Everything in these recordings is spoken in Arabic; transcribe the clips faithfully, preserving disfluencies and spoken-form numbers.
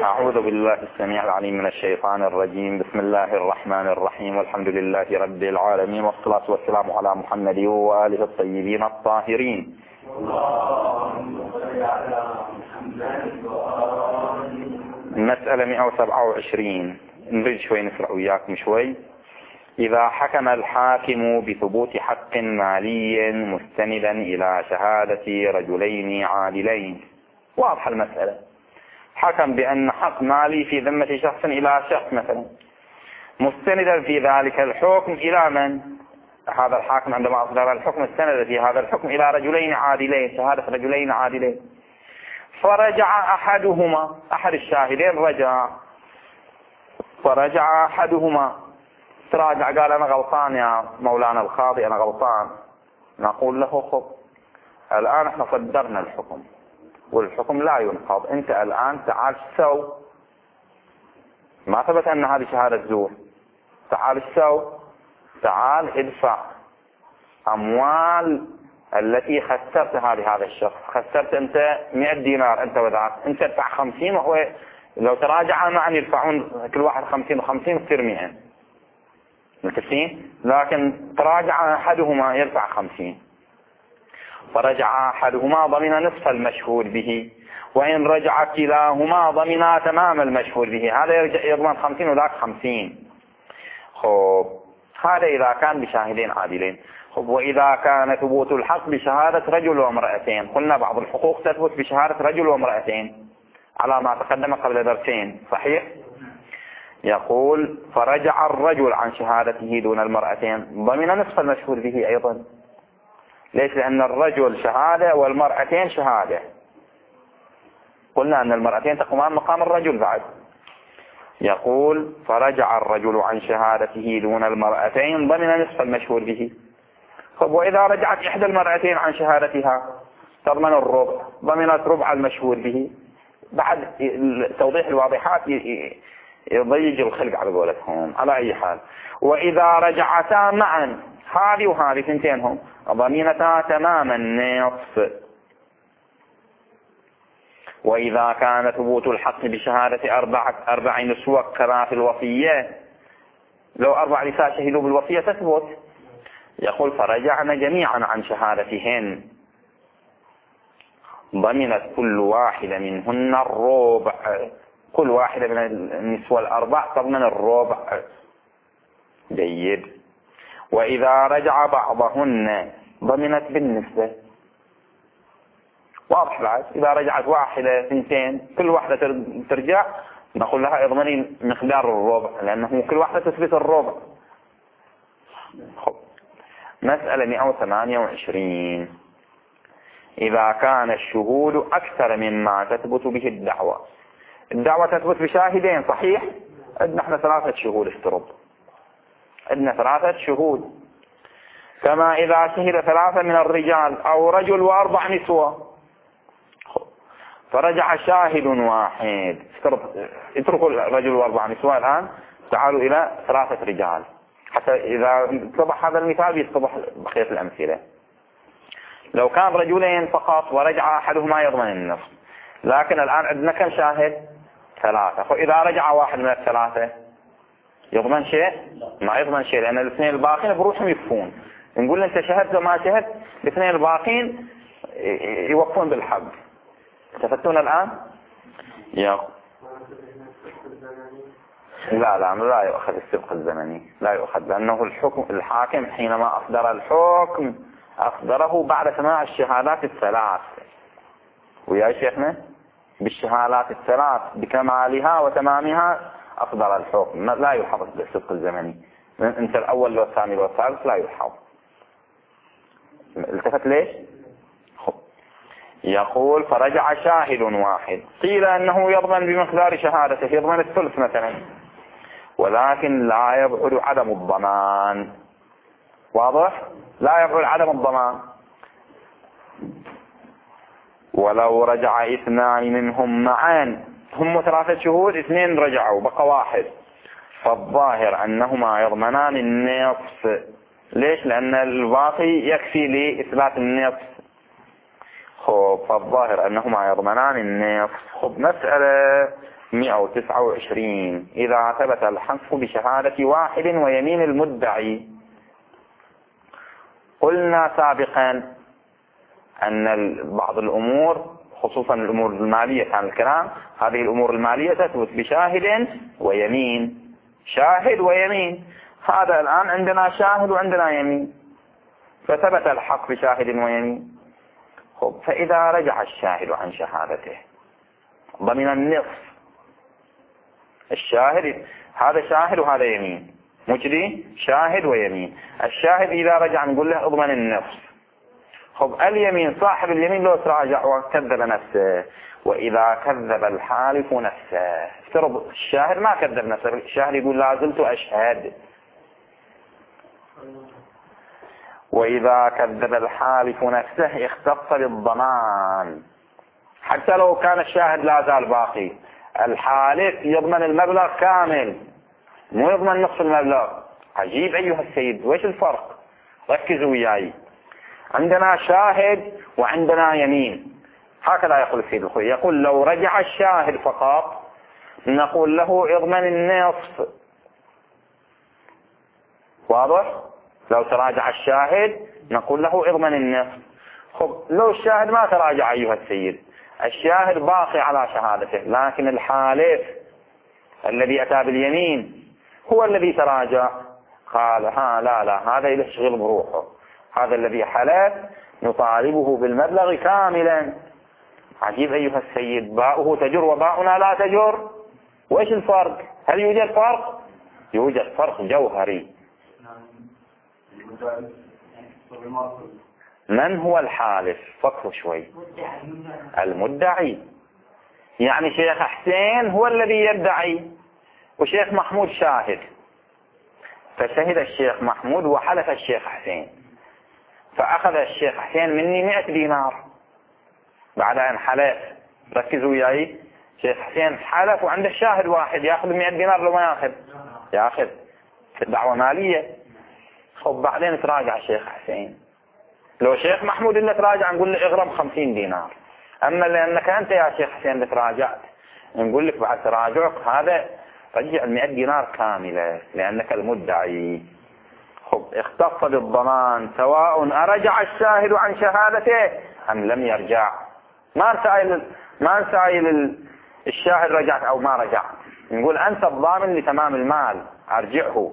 أعوذ بالله السميع العليم من الشيطان الرجيم. بسم الله الرحمن الرحيم، والحمد لله رب العالمين، والصلاة والسلام على محمد وآله الطيبين الطاهرين. مسألة مئة وسبعة وعشرين، نريد شوي نسرع وياكم شوي. إذا حكم الحاكم بثبوت حق مالي مستندا إلى شهادة رجلين عادلين، واضحة المسألة. حكم بأن حق مالي في ذمة شخص إلى شخص مثلا، مستندا في ذلك الحكم إلى من؟ هذا الحاكم عندما أصدر الحكم استند في هذا الحكم إلى رجلين عادلين، شهادة رجلين عادلين. فرجع أحدهما، أحد الشاهدين رجع، فرجع أحدهما تراجع قال أنا غلطان يا مولانا القاضي، أنا غلطان. نقول له خب الآن احنا صدرنا الحكم والحكم لا ينقض، انت الآن تعال سو، ما ثبت ان هذه شهادة زور، تعال سو، تعال ادفع اموال التي خسرتها لهذا الشخص. خسرت انت مئة دينار انت وذاك، انت ادفع خمسين وهو لو تراجع معا يدفعون كل واحد خمسين وخمسين تصير مئة، متفقين؟ لكن تراجع احدهما يدفع خمسين، فرجع أحدهما ضمن نصف المشهود به، وإن رجع كلاهما ضمن تمام المشهود به. هذا يضمن خمسين وذاك خمسين. خب هذا إذا كان بشاهدين عادلين. خب وإذا كان ثبوت الحق بشهادة رجل وامرأتين، قلنا بعض الحقوق تثبت بشهادة رجل وامرأتين على ما تقدم قبل درسين، صحيح؟ يقول فرجع الرجل عن شهادته دون المرأتين ضمن نصف المشهود به أيضا. ليش؟ لأن الرجل شهادة والمرأتين شهادة. قلنا أن المرأتين تقومان مقام الرجل بعد. يقول فرجع الرجل عن شهادته دون المرأتين ضمن نصف المشهور به. طب وإذا رجعت إحدى المرأتين عن شهادتها تضمن الربع، ضمنت ربع المشهور به. بعد توضيح الواضحات يضيج الخلق على قولتهم. على أي حال، وإذا رجعتا معا، هذه وهذه ثنتينهم ضمينتا تمام النصف. وإذا كان ثبوت الحق بشهادة أربعة أربع نسوة كما في الوصية، لو أربع نساء شهدوا بالوصية تثبت. يقول فرجعنا جميعا عن شهادتهن ضمنت كل واحدة منهن الربع، كل واحدة من النسوة الأربع تضمن الربع. جيد. وإذا رجع بعضهن ضمنت بالنسبة. واضح بعد؟ إذا رجعت واحدة ثنتين كل واحدة ترجع نقول لها اضمني مقدار الربع، لأنه كل واحدة تثبت الربع. خب. مسألة مئة وثمانية وعشرين، إذا كان الشهود أكثر مما تثبت به الدعوة. الدعوة تثبت بشاهدين، صحيح؟ عندنا احنا ثلاثة شهود افترض، عندنا ثلاثة شهود، كما إذا شهد ثلاثة من الرجال أو رجل وأربع نسوة. فرجع شاهد واحد، اتركوا الرجل وأربع نسوة الآن، تعالوا إلى ثلاثة رجال حتى إذا اتضح هذا المثال يتضح بقية الأمثلة. لو كان رجلين فقط ورجع أحدهما يضمن النصف، لكن الآن عندنا كم شاهد؟ ثلاثة. فإذا رجع واحد من الثلاثة يضمن شيء؟ ما يضمن شيء، لأن الاثنين الباقين بروحهم يكفون. نقول انت شهدت وما شهدت، الاثنين الباقين يوقفون بالحق. تفتون الآن؟ يا لا لا لا يؤخذ السبق الزمني، لا يؤخذ، لأنه الحكم الحاكم حينما أصدر الحكم أصدره بعد سماع الشهادات الثلاث. ويا شيخنا بالشهادات الثلاث بكمالها وتمامها أصدر الحكم، لا يحفظ بالسبق الزمني. انت الأول والثاني والثالث لا يحفظ. التفت ليش؟ خب. يقول فرجع شاهد واحد، قيل أنه يضمن بمقدار شهادته، يضمن الثلث مثلا، ولكن لا يبعد عدم الضمان. واضح؟ لا يبعد عدم الضمان. ولو رجع اثنان منهم معا، هم ثلاثة شهود، اثنين رجعوا بقى واحد، فالظاهر أنهما يضمنان النصف. ليش؟ لأن الباقي يكفي لإثبات النصف. خب فالظاهر أنهما يضمنان النصف. خب مسألة مئة وتسعة وعشرين. إذا ثبت الحذف بشهادة واحد ويمين المدعي. قلنا سابقا أن بعض الأمور خصوصا الأمور المالية كان الكلام، هذه الأمور المالية تثبت بشاهد ويمين. شاهد ويمين. هذا الآن عندنا شاهد وعندنا يمين، فثبت الحق بشاهد ويمين. خب فإذا رجع الشاهد عن شهادته ضمن النصف. الشاهد هذا شاهد وهذا يمين، مجري شاهد ويمين. الشاهد إذا رجع نقول له اضمن النصف. خب اليمين صاحب اليمين لو تراجع وكذب نفسه، وإذا كذب الحالف نفسه. افترض الشاهد ما كذب نفسه، الشاهد يقول لا زلت أشهد. وإذا كذب الحالف نفسه اختص بالضمان، حتى لو كان الشاهد لا زال باقي. الحالف يضمن المبلغ كامل، مو يضمن نصف المبلغ. عجيب أيها السيد، وإيش الفرق؟ ركزوا وياي. عندنا شاهد وعندنا يمين، هكذا يقول السيد الخوي. يقول لو رجع الشاهد فقط نقول له اضمن النصف. واضح؟ لو تراجع الشاهد نقول له اضمن النصف. خب لو الشاهد ما تراجع أيها السيد، الشاهد باقي على شهادته، لكن الحالف الذي أتى باليمين هو الذي تراجع. قال ها لا لا هذا يشغل بروحه، هذا الذي حلف نطالبه بالمبلغ كاملا. عجيب أيها السيد، باؤه تجر وباؤنا لا تجر. وإيش الفرق؟ هل يوجد فرق؟ يوجد فرق جوهري. من هو الحالف؟ فكروا شوي. المدعي. يعني شيخ حسين هو الذي يدعي، وشيخ محمود شاهد، فشهد الشيخ محمود وحلف الشيخ حسين، فأخذ الشيخ حسين مني مئة دينار بعد أن حلف. ركزوا وياي، شيخ حسين حلف وعنده شاهد واحد، يأخذ مئة دينار لو ما يأخذ؟ يأخذ، في دعوة مالية. خب بعدين تراجع الشيخ حسين. لو شيخ محمود اللي تراجع نقول له اغرم خمسين دينار. أما لأنك أنت يا شيخ حسين اللي تراجعت نقول لك بعد تراجعك هذا رجع المئة دينار كاملة لأنك المدعي. خب اختص بالضمان سواء أرجع الشاهد عن شهادته أم لم يرجع. ما نسائل ما نسائل الشاهد رجعت أو ما رجع، نقول أنت الضامن لتمام المال أرجعه.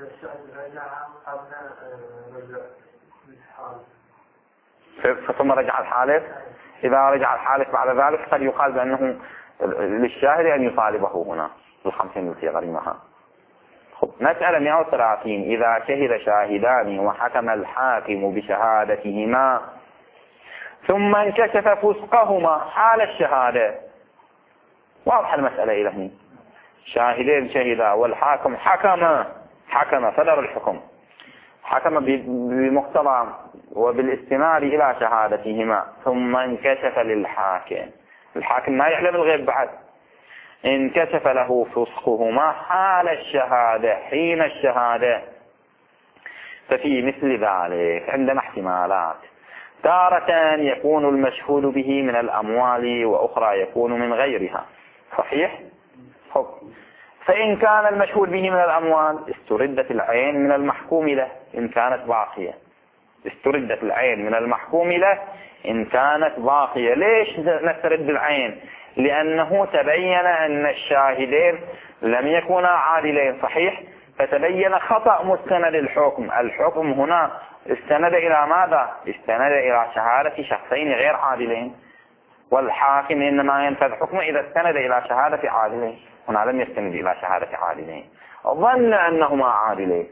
ثم رجع الحالف. إذا رجع الحالف بعد ذلك قد يقال بأنه للشاهد أن يطالبه هنا بالخمسين التي غريمها. خب مسألة مئة وثلاثين. إذا شهد شاهدان وحكم الحاكم بشهادتهما ثم انكشف فسقهما حال الشهادة. واضح المسألة إلى هنا. شاهدين شهدا والحاكم حكم حكم صدر الحكم، حكم بمقتضى وبالاستناد إلى شهادتهما، ثم انكشف للحاكم، الحاكم ما يعلم الغيب بعد، انكشف له فسقهما حال الشهادة حين الشهادة. ففي مثل ذلك عندنا احتمالات. تارة يكون المشهود به من الأموال وأخرى يكون من غيرها. صحيح؟ حب. فإن كان المشهود به من الأموال استردت العين من المحكوم له إن كانت باقية. استردت العين من المحكوم له إن كانت باقية. ليش نسترد العين؟ لأنه تبين أن الشاهدين لم يكونا عادلين. صحيح؟ فتبين خطأ مستند الحكم. الحكم هنا استند إلى ماذا؟ استند إلى شهادة شخصين غير عادلين، والحاكم إنما ينفذ حكمه إذا استند إلى شهادة عادلين. هنا لم يستند إلى شهادة عادلين، ظن أنهما عادلين.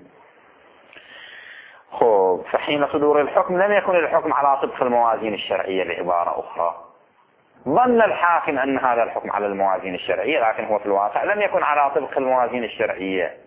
خب فحين صدور الحكم لم يكن الحكم على طبق الموازين الشرعية بعبارة أخرى. ظن الحاكم أن هذا الحكم على الموازين الشرعية، لكن هو في الواقع لم يكن على طبق الموازين الشرعية.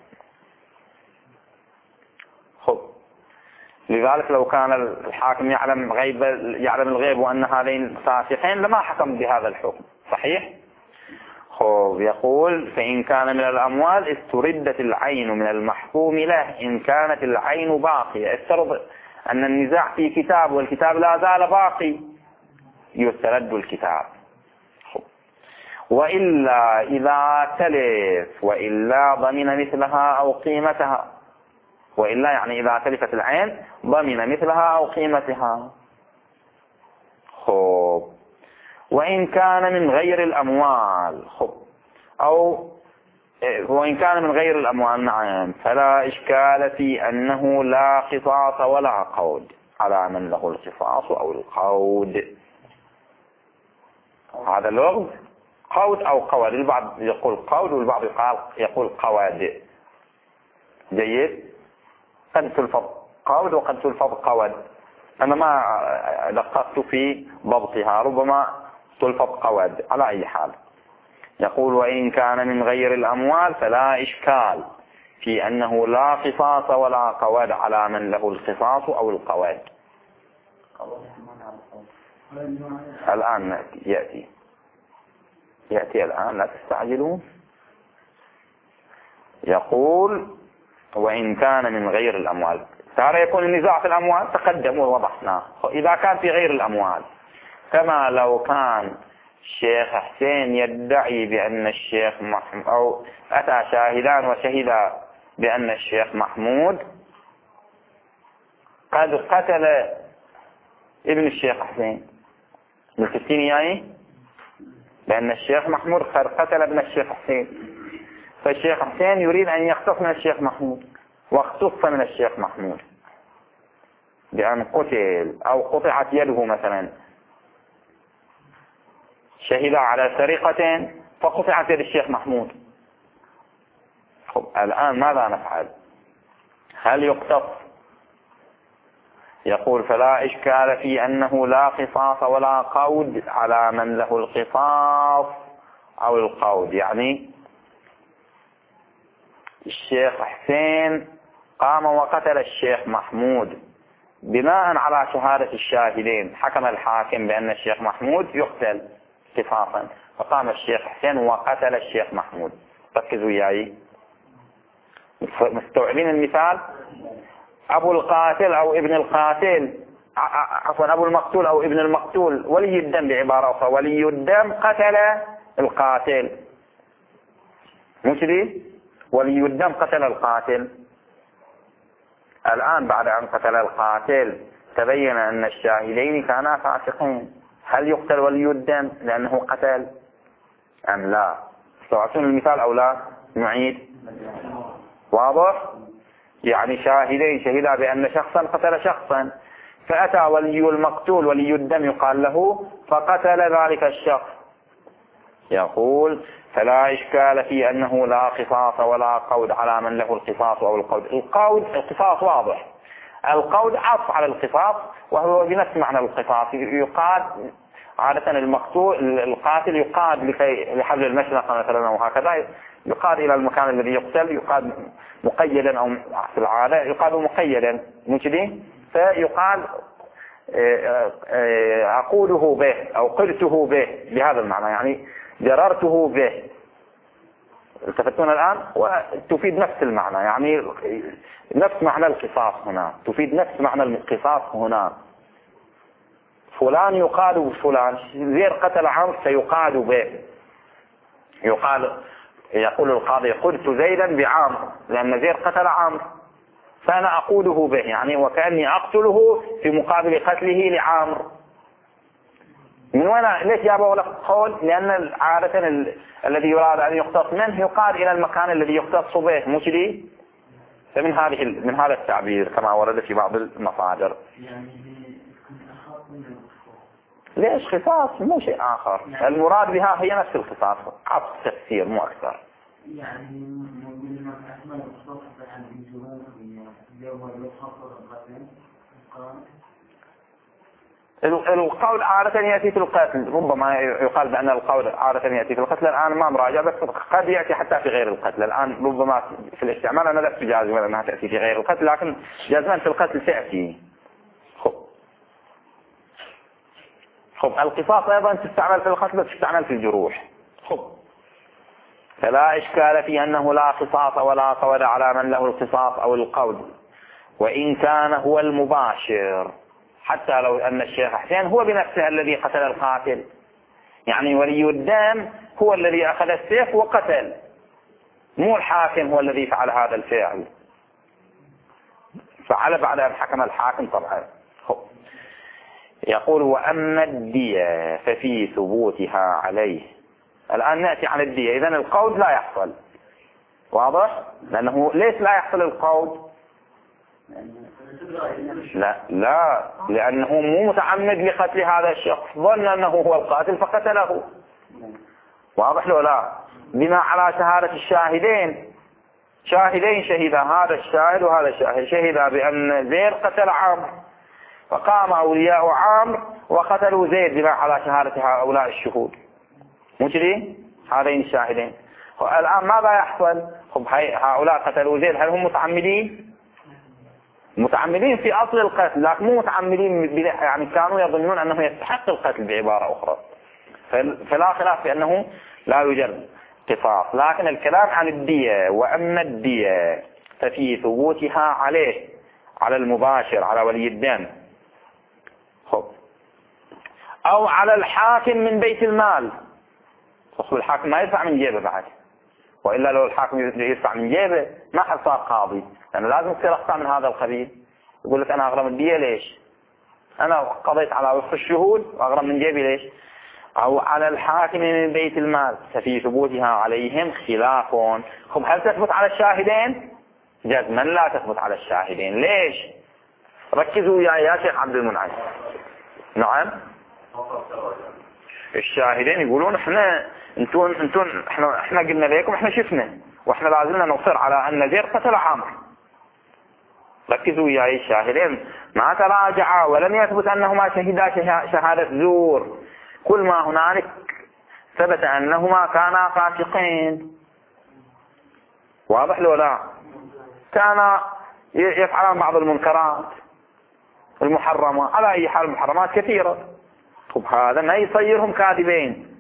خب لذلك لو كان الحاكم يعلم غيب يعلم الغيب وأن هذين فاسقين لما حكم بهذا الحكم. صحيح؟ خب يقول فإن كان من الأموال استردت العين من المحكوم له إن كانت العين باقية. افترض أن النزاع في كتاب والكتاب لا زال باقي، يسترد الكتاب. خب. وإلا إذا تلف وإلا ضمن مثلها أو قيمتها. وإلا يعني إذا تلفت العين ضمن مثلها أو قيمتها. خب وإن كان من غير الأموال. خب أو وإن كان من غير الأموال نعم فلا إشكال في أنه لا قصاص ولا قود على من له القصاص أو القود. هذا اللغز قود أو قود. البعض يقول قود والبعض يقول قواد. جيد. قد تلفظ قود وقد تلفظ قود. أنا ما دققت في ضبطها ربما تلفظ قود. على أي حال يقول وإن كان من غير الأموال فلا إشكال في أنه لا قصاص ولا قود على من له القصاص أو القود. الآن يأتي يأتي الآن لا تستعجلون. يقول وإن كان من غير الأموال. ترى يكون النزاع في الأموال تقدم ووضحناه. إذا كان في غير الأموال كما لو كان الشيخ حسين يدعي بأن الشيخ محمود أو أتى شاهدان وشهدا بأن الشيخ محمود قد قتل ابن الشيخ حسين. بالكتين يعني لأن الشيخ محمود قد قتل ابن الشيخ حسين. فالشيخ حسين يريد أن يختص من الشيخ محمود واختص من الشيخ محمود بأن قتل أو قطعت يده مثلا. شهد على سرقة فقطعت يد الشيخ محمود. خب الآن ماذا نفعل؟ هل يقتص؟ يقول فلا إشكال في أنه لا قصاص ولا قود على من له القصاص أو القود. يعني الشيخ حسين قام وقتل الشيخ محمود بناء على شهادة الشاهدين. حكم الحاكم بأن الشيخ محمود يقتل قصاصا فقام الشيخ حسين وقتل الشيخ محمود. ركزوا وياي مستوعبين المثال. أبو القاتل أو ابن القاتل عفوا أبو المقتول أو ابن المقتول ولي الدم بعبارة أخرى ولي الدم قتل القاتل. مش دي ولي الدم قتل القاتل. الآن بعد أن قتل القاتل تبين أن الشاهدين كانا فاسقين. هل يقتل ولي الدم لأنه قتل أم لا؟ استوعبتم المثال أو لا؟ نعيد. واضح؟ يعني شاهدين شهدا بأن شخصا قتل شخصا فأتى ولي المقتول ولي الدم يقال له فقتل ذلك الشخص. يقول فلا إشكال في أنه لا قصاص ولا قود على من له القصاص أو القود. القود القصاص واضح. القود عطف على القصاص وهو بنفس معنى القصاص. يقاد عادة المقتول القاتل يقاد لكي لحبل المشنقة مثلا وهكذا يقاد إلى المكان الذي يقتل. يقاد مقيدا أو في العادة يقاد مقيدا مجدي فيقاد أقوده به أو قلته به بهذا المعنى يعني جررته به. التفتون الآن وتفيد نفس المعنى يعني نفس معنى القصاص هنا تفيد نفس معنى القصاص هنا. فلان يقاد بفلان. زيد قتل عمرو سيقاد به. يقال يقول القاضي قلت زيدا بعمرو لأن زيد قتل عمرو فأنا أقوده به يعني وكأني أقتله في مقابل قتله لعمرو. من وين ليش جابوا لك قول؟ لأن عادة ال... الذي يراد أن يختص منه يقاد إلى المكان الذي يختص به مش دي؟ فمن هذه ال... من هذا التعبير كما ورد في بعض المصادر. ليش قصاص مو شيء آخر. المراد بها هي نفس القصاص عطف تفسير مو أكثر. يعني من أحمد الصوت عن الجهود يوم الخطر القول عادة يأتي في القتل. ربما يقال بأن القول عادة يأتي في القتل. الآن ما مراجع بس قد يأتي حتى في غير القتل. الآن ربما في الاستعمال أنا لا أجازم أنها تأتي في غير القتل لكن جازما في القتل تأتي. خب خب القصاص أيضا تستعمل في القتل وتستعمل في الجروح. خب فلا إشكال في أنه لا قصاص ولا قود على من له القصاص أو القود وإن كان هو المباشر. حتى لو أن الشيخ حسين هو بنفسه الذي قتل القاتل يعني ولي الدم هو الذي أخذ السيف وقتل، مو الحاكم هو الذي فعل هذا الفعل، فعل بعد أن حكم الحاكم طبعا. يقول وأما الدية ففي ثبوتها عليه. الآن نأتي على الدية. إذن القود لا يحصل، واضح؟ لأنه ليش لا يحصل القود؟ لا لا لأنه مو متعمد لقتل هذا الشخص، ظن أنه هو القاتل فقتله، واضح له لا؟ بناء على شهادة الشاهدين، شاهدين شهدا، هذا الشاهد وهذا الشاهد شهدا بأن زيد قتل عمرو، فقام أولياء عمرو وقتلوا زيد بناء على شهادة هؤلاء الشهود، مو كذي؟ هذين الشاهدين. الآن ماذا يحصل؟ هؤلاء قتلوا زيد، هل هم متعمدين؟ متعمدين في أصل القتل، لكن مو متعمدين يعني كانوا يظنون أنه يستحق القتل بعبارة أخرى، فلا خلاف في أنه لا يوجد قصاص. لكن الكلام عن الدية، وأما الدية ففي ثبوتها عليه، على المباشر، على ولي الدم، خب. أو على الحاكم من بيت المال. خصوص الحاكم ما يدفع من جيبه بعد، وإلا لو الحاكم يدفع من جيبه ما حد صار قاضي، لأنه لازم تصير أخطاء من هذا القبيل. يقول لك أنا أغرم الدية ليش؟ أنا قضيت على وفق الشهود وأغرم من جيبي ليش؟ أو على الحاكم من بيت المال ففي ثبوتها عليهم خلاف. خب هل تثبت على الشاهدين؟ جزما لا تثبت على الشاهدين. ليش؟ ركزوا يا يا شيخ عبد المنعم. نعم، الشاهدين يقولون احنا انتون انتون احنا احنا قلنا لكم احنا شفنا، واحنا لازلنا نصر على ان زيد قتل عمرو. ركزوا يا الشاهدين ما تراجعا ولم يثبت انهما شهدا شهادة زور، كل ما هنالك ثبت انهما كانا فاسقين، واضح لو لا؟ كانا يفعلان بعض المنكرات المحرمة، على اي حال المحرمات كثيرة. طب هذا ما يصيرهم كاذبين،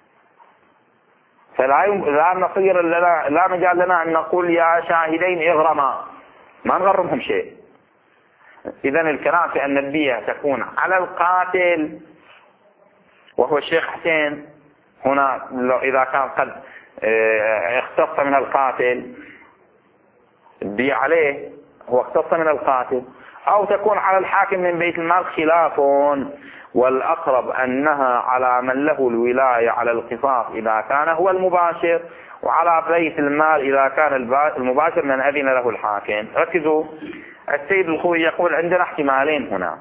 فلا لا نصير لنا لا مجال لنا ان نقول يا شاهدين اغرما، ما نغرمهم شيء. اذا الكلام في ان الدية تكون على القاتل وهو الشيخ حسين، هنا اذا كان قد اختص من القاتل الدية عليه، هو اختص من القاتل، او تكون على الحاكم من بيت المال خلاف. والأقرب أنها على من له الولاية على القصاص إذا كان هو المباشر، وعلى بيت المال إذا كان المباشر من أذن له الحاكم. ركزوا، السيد الخوي يقول عندنا احتمالين هنا.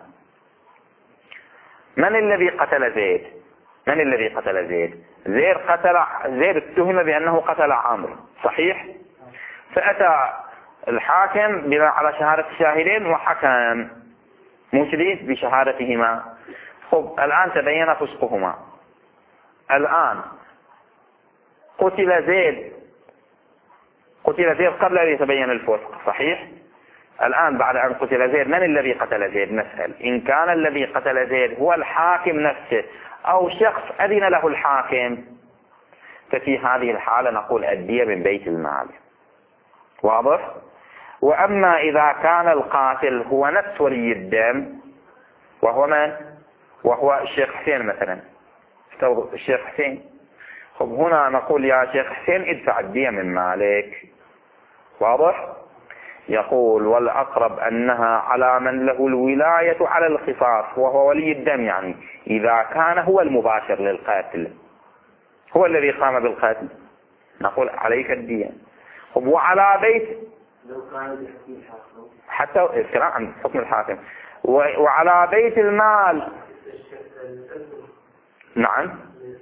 من الذي قتل زيد؟ من الذي قتل زيد؟ زيد قتل زيد اتهم بأنه قتل عمرو، صحيح؟ فأتى الحاكم بناء على شهادة الشاهدين وحكم مو شديد بشهادتهما. خب الآن تبين فسقهما. الآن قتل زيد قتل زيد قبل أن يتبين الفسق، صحيح؟ الآن بعد أن قتل زيد من الذي قتل زيد؟ نسأل. إن كان الذي قتل زيد هو الحاكم نفسه أو شخص أذن له الحاكم، ففي هذه الحالة نقول الدية من بيت المال، واضح؟ وأما إذا كان القاتل هو نفس ولي الدم وهو من؟ وهو الشيخ حسين مثلا، الشيخ حسين، خب هنا نقول يا شيخ حسين ادفع الدية من مالك، واضح؟ يقول والأقرب أنها على من له الولاية على القصاص وهو ولي الدم، يعني إذا كان هو المباشر للقاتل، هو الذي قام بالقتل، نقول عليك الدية. خب وعلى بيت حتى الكلام عن حكم الحاكم، وعلى بيت المال. نعم،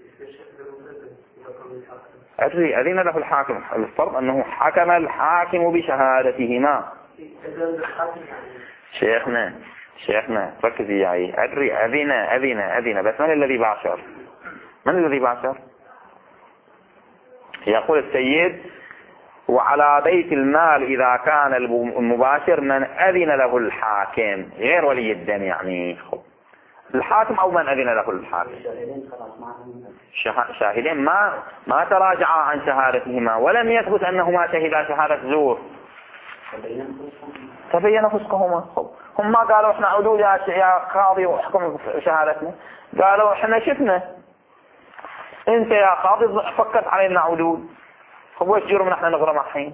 أدري أذن له الحاكم، الفرض أنه حكم الحاكم بشهادتهما. شيخنا شيخنا ركز ياي، أدري أذن أذن أذن بس من الذي باشر؟ من الذي باشر؟ يقول السيد وعلى بيت المال إذا كان المباشر من أذن له الحاكم غير ولي الدم، يعني الحاكم أو من أذن له الحاكم. شاهدين ما ما تراجعا عن شهادتهما ولم يثبت أنهما شهدا شهادة زور، تبين فسقهما. هم ما قالوا احنا عدول يا قاضي وحكم شهادتنا، قالوا احنا شفنا انت يا قاضي فكرت علينا عدول، طب ويش جرم نحن نغرم الحين؟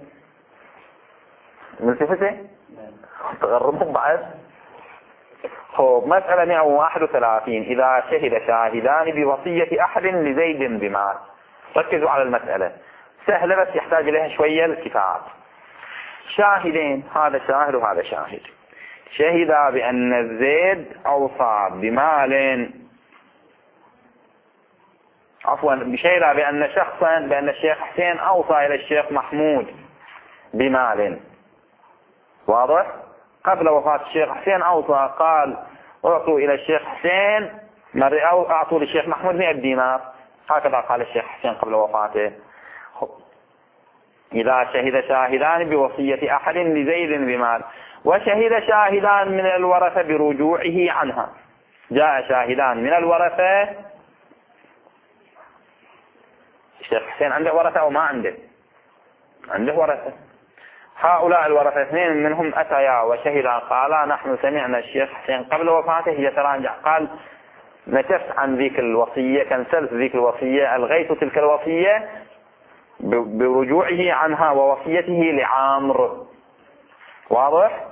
ملتفته تغرمهم بعد. خب مسألة مئة وواحد وثلاثين. إذا شهد شاهدان بوصية أحد لزيد بمال. ركزوا على المسألة سهلة بس يحتاج إليها شوية الكفاءات. شاهدين، هذا شاهد وهذا شاهد، شهدا بأن زيد أوصى بمال، عفوا شهدا بأن شخصا بأن الشيخ حسين أوصى إلى الشيخ محمود بمال. واضح؟ قبل وفاة الشيخ حسين أوصى، قال أعطوا إلى الشيخ حسين أو أعطوا للشيخ محمود مئة دينار، هكذا قال الشيخ حسين قبل وفاته. إذا شهد شاهدان بوصية أحد لزيد بمال، وشهد شاهدان من الورثة برجوعه عنها. جاء شاهدان من الورثة، الشيخ حسين عنده ورثة أو ما عنده؟ عنده ورثة. هؤلاء الورثة اثنين منهم أتيا وشهدا قالا نحن سمعنا الشيخ حسين قبل وفاته يتراجع، قال نكفت عن ذيك الوصية، كنسلت ذيك الوصية، ألغيت تلك الوصية برجوعه عنها ووصيته لعامر. واضح؟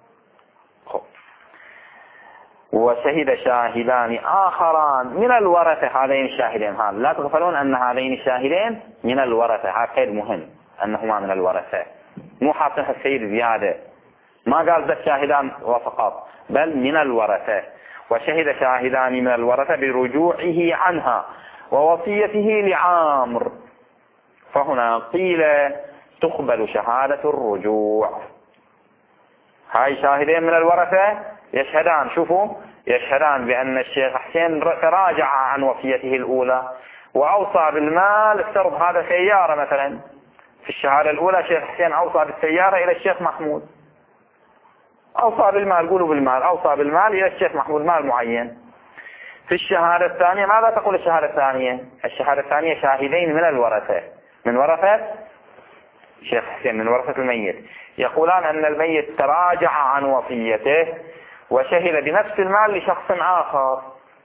وشهد شاهدان آخران من الورثة، هذين الشاهدين هذا لا تغفلون أن هذين الشاهدين من الورثة، هذا كيد مهم أنهما من الورثة، مو حاطنها السيد زيادة، ما قال ذا الشاهدان وفقط بل من الورثة. وشهد شاهدان من الورثة برجوعه عنها ووصيته لعامر، فهنا قيل تقبل شهادة الرجوع. هاي شاهدين من الورثة يشهدان، شوفوا يشهدان بأن الشيخ حسين تراجع عن وصيته الأولى وأوصى بالمال. افترض هذا سيارة مثلا، في الشهادة الأولى الشيخ حسين أوصى بالسيارة إلى الشيخ محمود، أوصى بالمال، قولوا بالمال، أوصى بالمال إلى الشيخ محمود مال معين. في الشهادة الثانية ماذا تقول الشهادة الثانية؟ الشهادة الثانية شاهدين من الورثة، من ورثة الشيخ حسين، من ورثة الميت، يقولان أن الميت تراجع عن وصيته وشهد بنفس المال لشخص آخر.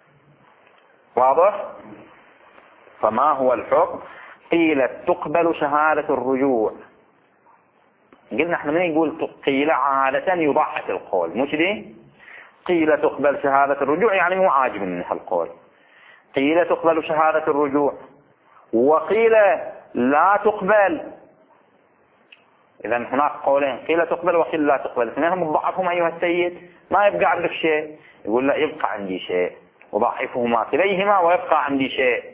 واضح؟ فما هو الحكم؟ قيل تقبل شهادة الرجوع. قلنا احنا من يقول قيل عادة يضحك القول، مو كده؟ قيل تقبل شهادة الرجوع يعني مو عاجب منها القول. قيل تقبل شهادة الرجوع وقيل لا تقبل. إذا هناك قولين، قيل تقبل وقيل لا تقبل، اثنينهم تضعفهم أيها السيد، ما يبقى عندك شيء. يقول لا يبقى عندي شيء، وضعفهما كليهما ويبقى عندي شيء.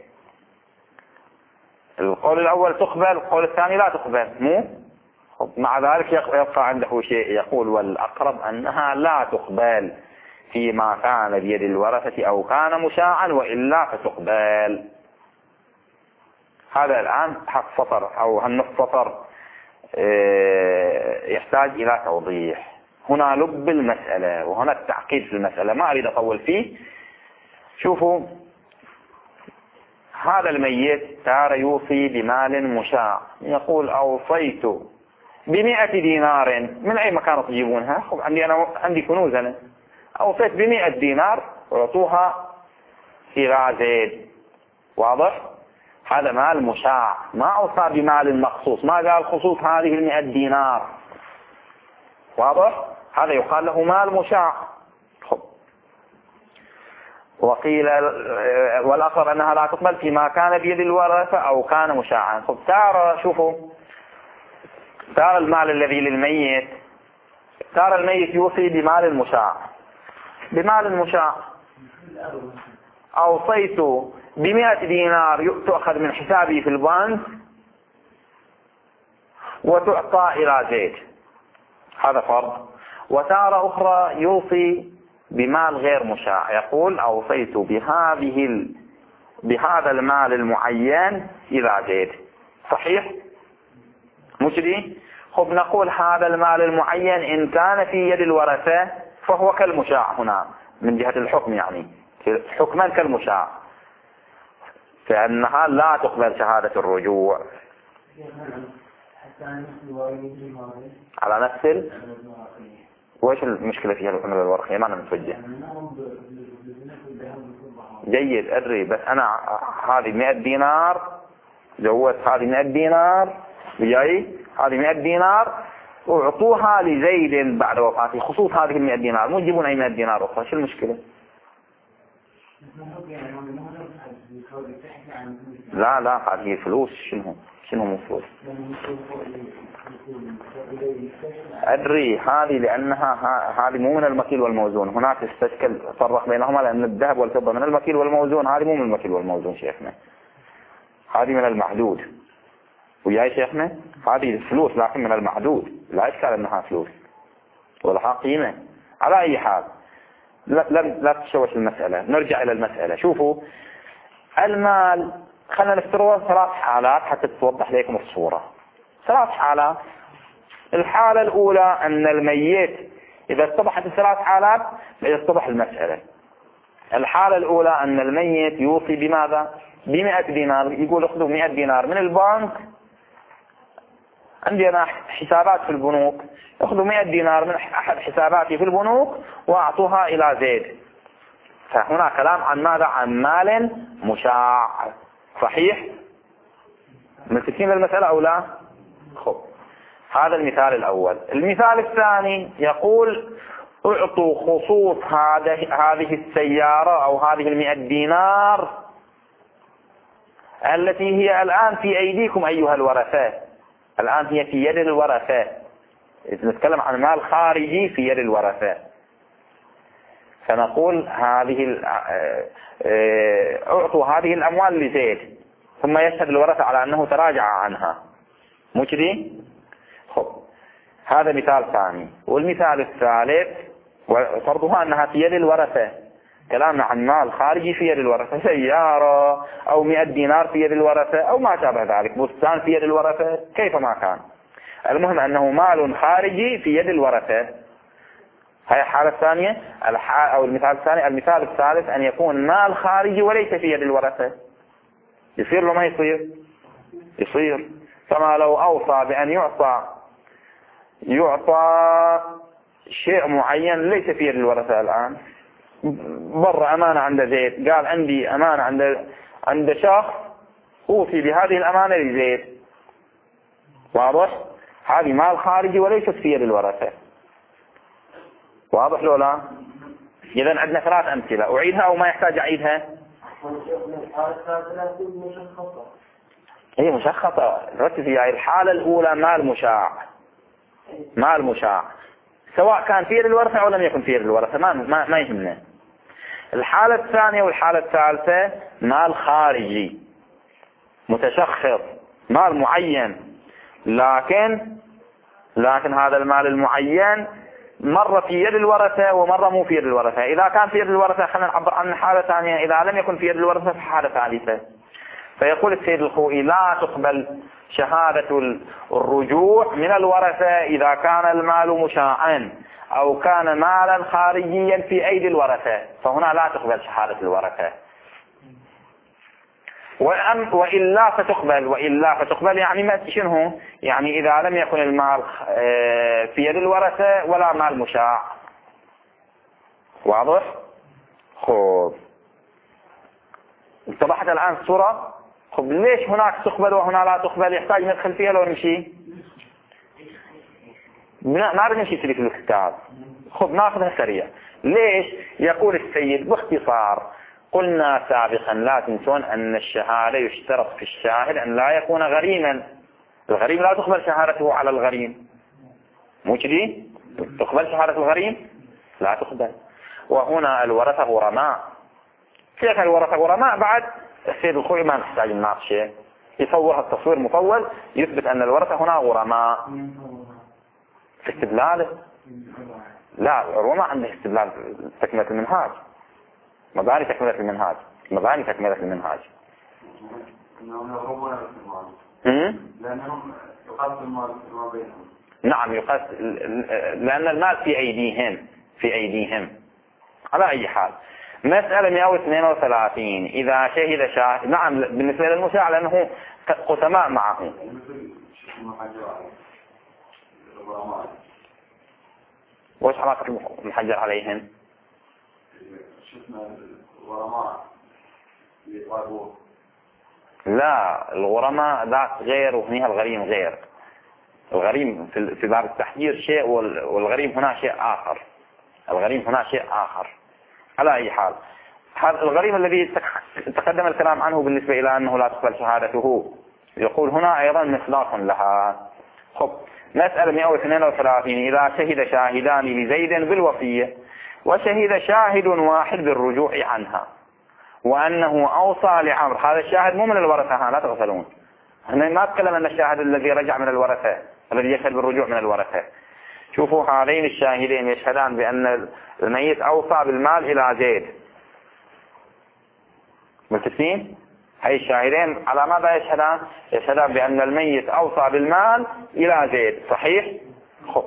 القول الأول تقبل، القول الثاني لا تقبل، مو مع ذلك يبقى عنده شيء. يقول والأقرب أنها لا تقبل فيما كان بيد الورثة أو كان مشاعا، وإلا فتقبل. هذا الآن حق سطر أو هالنص سطر يحتاج إلى توضيح. هنا لب المسألة وهنا التعقيد في المسألة، ما أريد أطول فيه. شوفوا هذا الميت تارة يوصي بمال مشاع، يقول أوصيت بمئة دينار. من أي مكان تجيبونها؟ عندي أنا عندي كنوز، أنا أوصيت بمئة دينار وعطوها إلى زيد. واضح؟ هذا مال مشاع، ما أوصى بمال مخصوص، ما قال خصوص هذه المئة دينار. واضح؟ هذا يقال له مال مشاع. وقيل والأقرب أنها لا تقبل فيما كان بيد الورثة أو كان مشاعا. خب ترى شوفوا، ترى المال الذي للميت، ترى الميت يوصي بمال المشاع، بمال المشاع أوصيت بمئة دينار تؤخذ من حسابي في البنك وتعطى إلى زيد، هذا فرض. وتارة أخرى يوصي بمال غير مشاع، يقول أوصيت بهذه ال... بهذا المال المعين إلى زيد. صحيح؟ مش دي؟ خب نقول هذا المال المعين إن كان في يد الورثة فهو كالمشاع هنا من جهة الحكم، يعني حكما كالمشاع، فإنها لا تقبل شهادة الرجوع على نفس وإيش المشكلة فيها العملة الورقية؟ ما أنا متوجه. جيد أدري، بس أنا هذه مئة دينار جوزت هذه مئة دينار وياي هذه مئة دينار وعطوها لزيد بعد وفاته خصوص هذه المئة دينار، مو تجيبون أي مئة دينار أخرى. شو المشكلة؟ لا لا هذه فلوس. شنو شنو مو فلوس؟ أدري هذه لأنها هذه مو من المكيل والموزون. هناك استشكل فرق بينهما لأن الذهب والفضة من المكيل والموزون، هذه مو من المكيل والموزون شيخنا، هذه من المحدود. وياي شيخنا هذه الفلوس لكن من المحدود، لا إشكال أنها فلوس ولها قيمة. على أي حال لا, لا, لا تشوش المسألة. نرجع إلى المسألة. شوفوا المال، خلينا نفترض ثلاث حالات حتى توضح لكم الصورة. ثلاث حالات. الحالة الأولى أن الميت إذا اتضحت الثلاث حالات يتضح المسألة. الحالة الأولى أن الميت يوصي بماذا؟ بمئة دينار. يقول اخذوا مئة دينار من البنك، عندنا حسابات في البنوك، اخذوا مئة دينار من أحد حساباتي في البنوك وأعطوها إلى زيد. فهنا كلام عن ماذا؟ عن مال مشاع. صحيح؟ ملتفين للمسألة أو لا؟ خب هذا المثال الأول. المثال الثاني يقول اعطوا خصوص هذه السيارة أو هذه المئة دينار التي هي الآن في أيديكم أيها الورثة. الآن هي في يد الورثة. نتكلم عن مال خارجي في يد الورثة. فنقول هذه اعطوا هذه الأموال لزيد ثم يشهد الورثة على أنه تراجع عنها. مو كذي؟ خب هذا مثال ثاني. والمثال الثالث وفرضها أنها في يد الورثة. كلامنا عن مال خارجي في يد الورثة، سيارة أو مئة دينار في يد الورثة أو ما شابه ذلك، بستان في يد الورثة، كيف ما كان. المهم أنه مال خارجي في يد الورثة. هاي الحالة الثانية. أو المثال الثاني. المثال الثالث أن يكون مال خارجي وليس في يد الورثة. يصير له ما يصير؟ يصير. كما لو أوصى بأن يعطى يعطى شيء معين ليس في يد الورثة الآن، بر أمانة عند زيد، قال عندي أمانة عند عند شخص أوصي بهذه الأمانة لزيد. واضح؟ هذه مال خارجي وليست في يد الورثة. واضح لو لا؟ إذن عندنا ثلاث أمثلة. أعيدها أو ما يحتاج أعيدها؟ هي مشخصة. ركز في الحالة الأولى مال مشاع. مال مشاع سواء كان في يد الورثة أو لم يكن في يد الورثة ما, ما, ما يهمنا. الحالة الثانية والحالة الثالثة مال خارجي متشخص، مال معين، لكن لكن هذا المال المعين مرة في يد الورثة ومرة مو في يد الورثة. إذا كان في يد الورثة خلينا نعبر عن حالة ثانية، إذا لم يكن في يد الورثة فحالة ثالثة. فيقول السيد الخوئي لا تقبل شهادة الرجوع من الورثة إذا كان المال مشاعا أو كان مالا خارجيا في أيدي الورثة، فهنا لا تقبل شهادة الورثة. وإلا فتقبل. وإلا فتقبل يعني ما شنو؟ يعني إذا لم يكن المال في يد الورثة ولا مال مشاع. واضح؟ خب اتضحت الآن الصورة. خب ليش هناك تقبل وهنا لا تقبل؟ يحتاج ندخل فيها لو نمشي؟ ما نمشي في الكتاب. خب ناخذها سريع. ليش؟ يقول السيد باختصار قلنا سابقا لا تنسون أن الشهادة يشترط في الشاهد أن لا يكون غريما. الغريم لا تقبل شهادته على الغريم. مو كذي؟ تقبل شهادة الغريم؟ لا تقبل. وهنا الورثة غرماء. كيف الورثة غرماء؟ بعد السيد الخوئي ما نحتاج الناقشة، يصورها التصوير مطول يثبت أن الورثة هنا غرماء في استدلاله. لا العروة ما عنده استدلال تكملة المنهاج، مباني تكملة المنهاج، مباني تكملة المنهاج. لأنهم يقسم ما بينهم. نعم يقسم، لأن المال في أيديهم في أيديهم. على أي حال مسألة مئة واثنين وثلاثين إذا شهد شاهد. نعم بالنسبة للمشاع لأنه قسماء معه. وش علاقة المحجر عليهن؟ شفنا الغرماء يطلبوا. لا، الغرماء ذات غير وهنيها الغريم غير. الغريم في باب التحجير شيء والغريم هنا شيء آخر. الغريم هنا شيء آخر. على أي حال، هذا الغريم الذي تقدم الكلام عنه بالنسبة إلى أنه لا تقبل شهادته، يقول هنا أيضا مصداق لها. خب، مسألة مئة واثنين وثلاثين. إذا شهد شاهدان لزيد بالوصية وشهد شاهد واحد بالرجوع عنها وأنه أوصى لعمر، هذا الشاهد مو من الورثة، لا تغفلون، هنا ما أتكلم أن الشاهد الذي رجع من الورثة الذي يشهد بالرجوع من الورثة. شوفوا، هذين الشاهدين يشهدان بأن الميت أوصى بالمال إلى زيد. متفقين؟ هاي الشاهدين على ماذا يشهدان؟ يشهدان بأن الميت أوصى بالمال إلى زيد، صحيح؟ خب،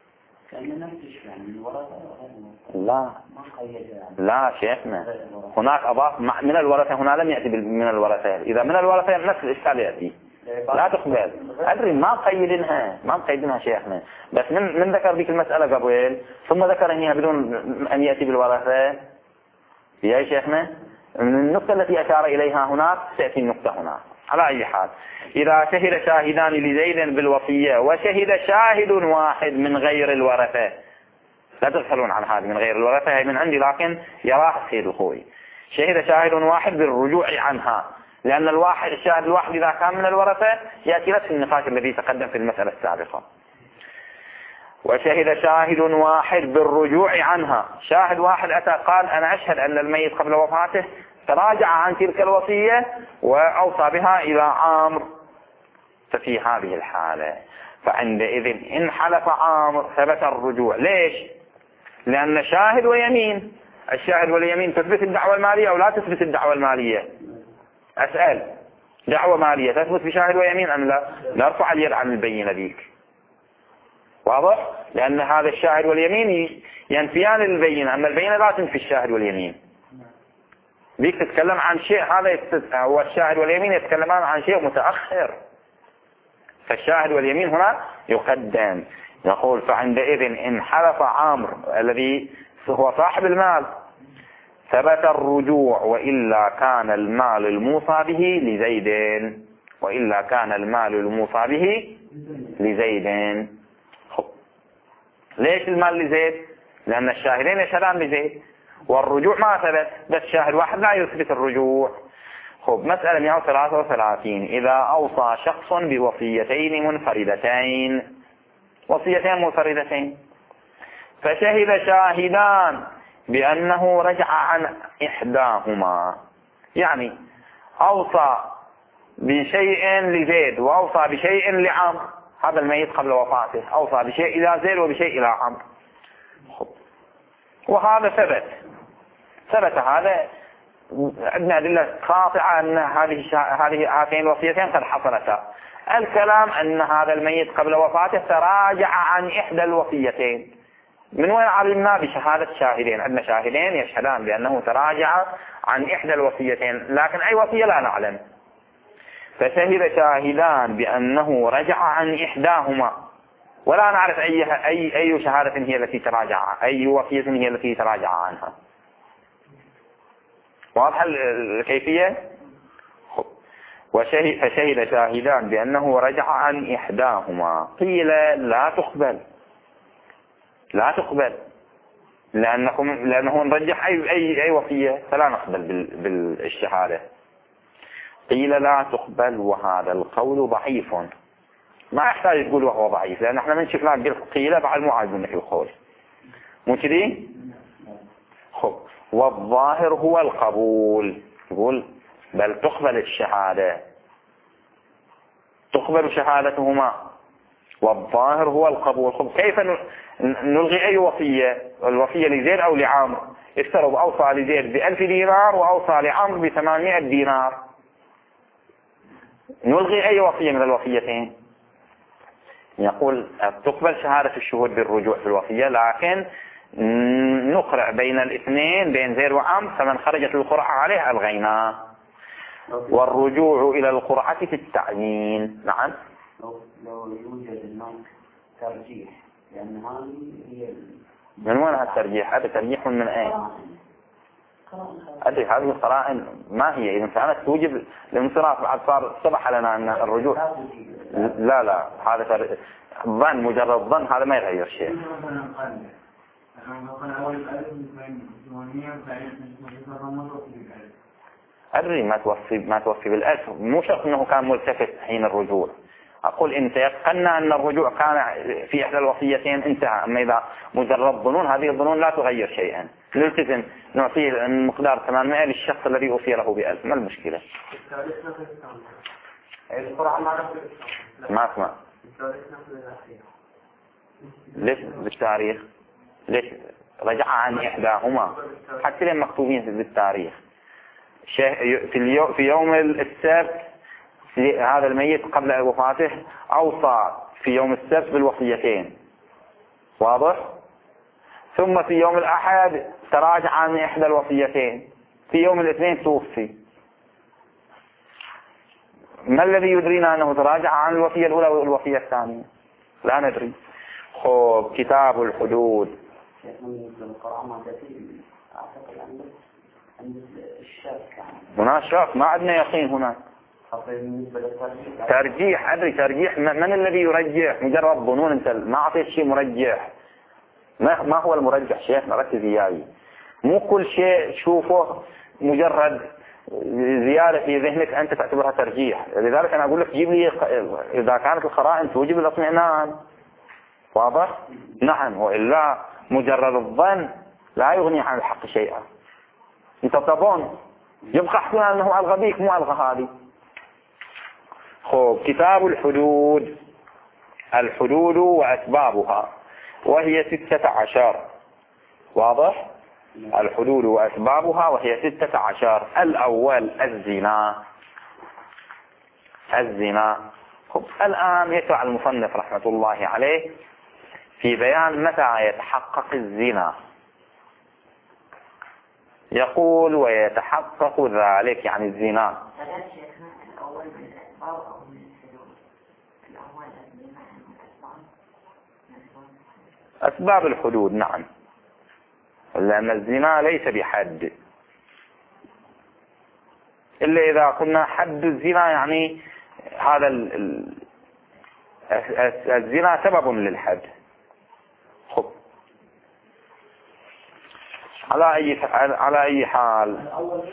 لا لا شيخنا، هناك أضاف من الورثة، هنا لم يأتي من الورثة. إذا من الورثة نفس الإشكال يأتي، لا تقبل. أدري ما مقيدينها ما مقيدينها شيخنا، بس من من ذكر ذيك المسألة قبل ثم ذكر أنها بدون أن يأتي بالورثة. يا شيخنا، النقطة التي أشار إليها هناك تأتي النقطة هنا. على أي حال، إذا شهد شاهدان لزيد بالوصية وشهد شاهد واحد من غير الورثة، لا تغفلون عن هذه من غير الورثة، هي من عندي لكن يراها السيد الخوي. شهد شاهد واحد بالرجوع عنها، لأن الواحد الشاهد الواحد إذا كان من الورثة يأتي نفس النقاش الذي تقدم في المسألة السابقة. وشهد شاهد واحد بالرجوع عنها، شاهد واحد أتى قال أنا أشهد أن الميت قبل وفاته تراجع عن تلك الوصية وأوصى بها إلى عامر، ففي هذه الحالة فعندئذ إن حلف عامر ثبت الرجوع. ليش؟ لأن شاهد ويمين، الشاهد واليمين تثبت الدعوة المالية أو لا تثبت الدعوة المالية؟ أسأل، دعوة مالية تثبت بشاهد ويمين أم لا؟ نرفع اليد عن البينة ذيك، واضح؟ لأن هذا الشاهد واليمين ينفيان البينة، أما البينة لا تنفي الشاهد واليمين. ذيك تتكلم عن شيء، هذا والشاهد واليمين يتكلمان عن شيء متأخر، فالشاهد واليمين هنا يقدم. يقول فعندئذ إن حلف عامر الذي هو صاحب المال ثبت الرجوع، وإلا كان المال الموصى به لزيد، وإلا كان المال الموصى به لزيد. ليش المال لزيد؟ لأن الشاهدين يشهدان لزيد والرجوع ما ثبت، بس شاهد واحد لا يثبت الرجوع. خب، مسألة مئة وثلاثة وثلاثين. إذا أوصى شخص بوصيتين منفردتين، وصيتين منفردتين، فشهد شاهدان بأنه رجع عن إحداهما، يعني أوصى بشيء لزيد وأوصى بشيء لعمر، هذا الميت قبل وفاته أوصى بشيء إلى زيد وبشيء إلى عمر، وهذا ثبت ثبت هذا عندنا أدلة قاطعة أن هذه هذه هاتين الوصيتين قد حصلتا. الكلام أن هذا الميت قبل وفاته تراجع عن إحدى الوصيتين. من وين علمنا؟ بشهادة شاهدين، عندنا شاهدين يشهدان بأنه تراجع عن إحدى الوصيتين، لكن أي وصية لا نعلم. فشهد شاهدان بأنه رجع عن إحداهما، ولا نعرف أي أي أي شهادة هي التي تراجع، أي وصية هي التي تراجع عنها. واضح الكيفية؟ وشهد فشهد شاهدان بأنه رجع عن إحداهما، قيل لا تقبل لا تقبل لأنكم لأنه نرجح أي أي أي وصية فلا نقبل بالشهادة. قيل لا تقبل، وهذا القول ضعيف، ما يحتاج تقول وهو ضعيف، لأن احنا من شفنا قيل بعد مو عايز منك القول، مو كذي؟ خب، والظاهر هو القبول، يقول بل تقبل الشهادة، تقبل شهادتهما، والظاهر هو القبول. خب، كيف نلغي أي وصية؟ الوصية لزيد أو لعمر، افترض أوصى لزيد بألف دينار وأوصى لعمر بثمانمائة دينار، نلغي أي وصية من الوصيتين؟ يقول تقبل شهادة الشهود بالرجوع في الوصية، لكن نقرع بين الاثنين بين زيد وعمر، فمن خرجت القرعة عليه ألغيناه، والرجوع إلى القرعة في التعيين. نعم، لو لو يوجد هناك ترجيح، لأن هذه هي من وين هذا الترجيح؟ هذا ترجيح من أين؟ أدري هذه القرائن ما هي؟ إذا كانت توجب الانصراف بعد صار اتضح لنا أن الرجوع. لا لا هذا ظن، مجرد ظن، هذا ما يغير شيء. أدري ما توفي ما توفي بالألف، مو شرط أنه كان ملتفت حين الرجوع. أقول إن تيقنا أن الرجوع كان في إحدى الوصيتين انتهى. أما إذا مجرد ظنون، هذه الظنون لا تغير شيئا. نلتزم نعطيه المقدار ثمانمائة للشخص الذي أوصي له بألف، ما المشكلة؟ ما اسمع. ليش بالتاريخ؟ ليش رجع عن إحداهما؟ حتى لما مكتوبين بالتاريخ في اليوم في يوم السبت هذا الميت قبل وفاته أوصى في يوم السبت بالوصيتين، واضح؟ ثم في يوم الأحد تراجع عن إحدى الوصيتين، في يوم الاثنين توفي. ما الذي يدرينا أنه تراجع عن الوصية الأولى والوصية الثانية؟ لا ندري. خب كتاب الحدود. هنا شك، ما عندنا يقين هنا. ترجيح، أدري ترجيح. من الذي يرجح؟ مجرد ظنون، أنت ما أعطيت شيء مرجح. ما ما هو المرجح شيخنا؟ ركز وياي. مو كل شيء تشوفه مجرد زيادة في ذهنك أنت تعتبرها ترجيح. لذلك أنا أقول لك جيب لي إذا كانت القرائن توجب الاطمئنان، واضح؟ نعم، وإلا مجرد الظن لا يغني عن الحق شيئا. أنت تظن يبقى احتمال أنه ألغى بيك، مو ألغى هذه. خب كتاب الحدود. الحدود وأسبابها وهي ستة عشر، واضح؟ الحدود وأسبابها وهي ستة عشر. الأول الزنا. الزنا. خب الآن يشرع المصنف رحمة الله عليه في بيان متى يتحقق الزنا. يقول ويتحقق ذلك يعني الزنا. أسباب الحدود نعم، لأن الزنا ليس بحد إلا إذا قلنا حد الزنا يعني هذا الزنا سبب للحد. خب على أي على أي حال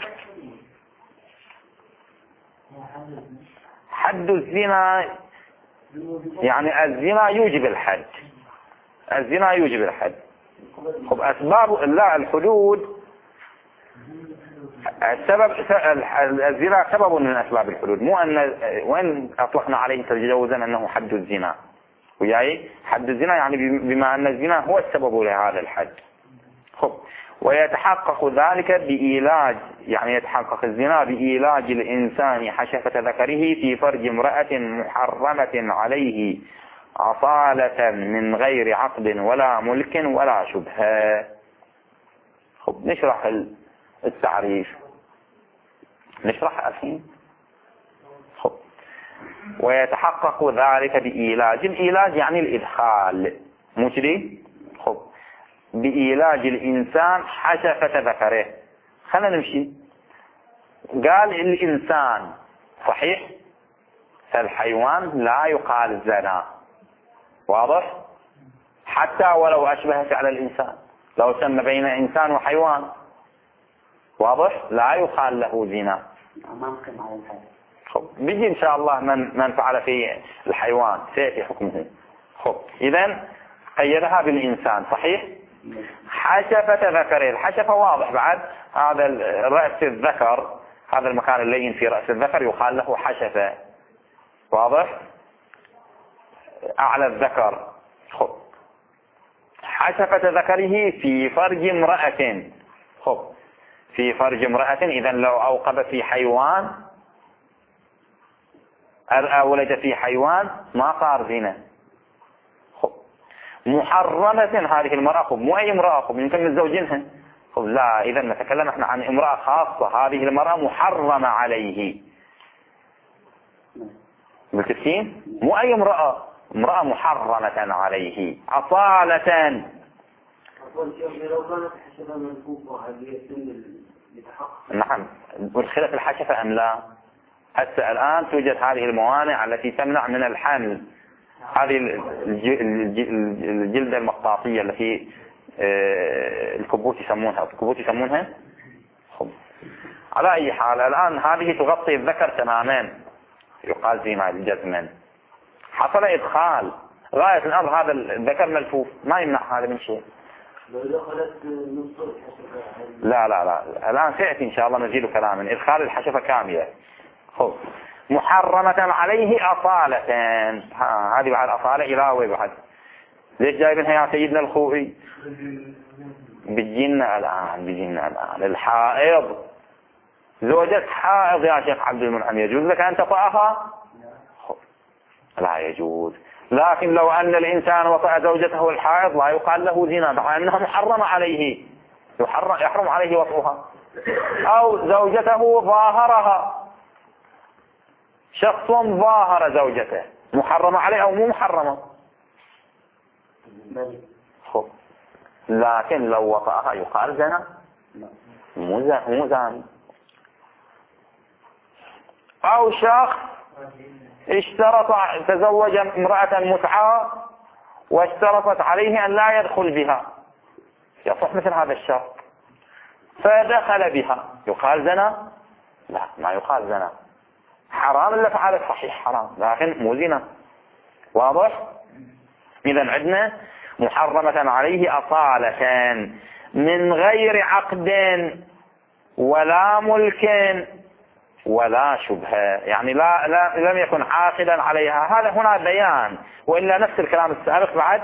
حد الزنا يعني الزنا يوجب الحد. الزنا يوجب الحد. خب أسباب لا الحدود السبب الزنا سبب من أسباب الحدود، مو أن وين أطلقنا عليه تجاوزا أنه حد الزنا وياي. حد الزنا يعني بما أن الزنا هو السبب لهذا الحد. خب ويتحقق ذلك بإيلاج يعني يتحقق الزنا بإيلاج الإنسان حشفة ذكره في فرج امرأة محرمة عليه أصالة من غير عقد ولا ملك ولا شبهة. خب نشرح التعريف، نشرح الحين. خب ويتحقق ذلك بإيلاج. الإيلاج يعني الإدخال، مو كذي؟ خب بإيلاج الإنسان حشفة ذكره. خلينا نمشي. قال الإنسان صحيح، فالحيوان لا يقال زنا، واضح؟ حتى ولو أشبه فعل الإنسان، لو سمى بين إنسان وحيوان، واضح؟ لا يقال له زنا. خب بيجي إن شاء الله من من فعل في الحيوان سيأتي حكمه. خب إذن قيدها بالإنسان صحيح. حشفة ذكره. الحشفة واضح بعد، هذا رأس الذكر، هذا المكان اللين في رأس الذكر يقال له حشفة، واضح؟ أعلى الذكر. خب حشفة ذكره في فرج امرأة. خب في فرج امرأة، إذن لو أوقب في حيوان أرأى ولد في حيوان ما صار زنا. خب محرمة هذه المرأة. خب مو أي امرأة، خب يمكن متزوجينها. خب لا، إذن نتكلم احنا عن امرأة خاصة، هذه المرأة محرمة عليه. متفقين؟ مو أي امرأة، امرأة محرمة عليه أصالة. لو كانت حشفة منفوخة هل يتم يتحقق؟ نعم، أدخلت الحشفة أم لا؟ حتى الآن توجد هذه الموانع التي تمنع من الحمل هذه الجلدة المطاطية التي الكبوت يسمونها الكبوت يسمونها خب. على أي حال الآن هذه تغطي الذكر تماما، يقال زي جزما. حصل إدخال غاية الأمر هذا الذكر ملفوف، ما يمنع هذا من شيء. لا لا لا الآن سيأتي إن شاء الله نزيد كلاما. إدخال الحشفة كاملة خب. محرمة عليه أصالة، هذه بعد أصالة إلاوي بعد. ليش جايبينها يا سيدنا الخوئي؟ بتجينا الآن بتجينا الآن الحائض، زوجة حائض يا شيخ عبد المنعم يجوز لك أن تطأها؟ لا يجوز. لكن لو أن الإنسان وطأ زوجته الحائض لا يقال له زنا، مع أنها محرمة عليه، يحرم عليه وطئها. أو زوجته ظاهرها، شخص ظاهر زوجته، محرمة عليه أو مو محرمة؟ خب. لكن لو وطأها يقال زنا، مو زاني. أو شخص اشترط تزوج امرأة متعة واشترطت عليه أن لا يدخل بها، يصح مثل هذا الشرط، فدخل بها، يقال زنا؟ لا، ما يقال زنا. حرام اللي فعله صحيح حرام، لكن مو زنا. واضح؟ إذا عندنا محرمة عليه أصالة من غير عقد ولا ملك ولا شبهة، يعني لا, لا لم يكن عاقدا عليها. هذا هنا بيان، وإلا نفس الكلام السابق بعد.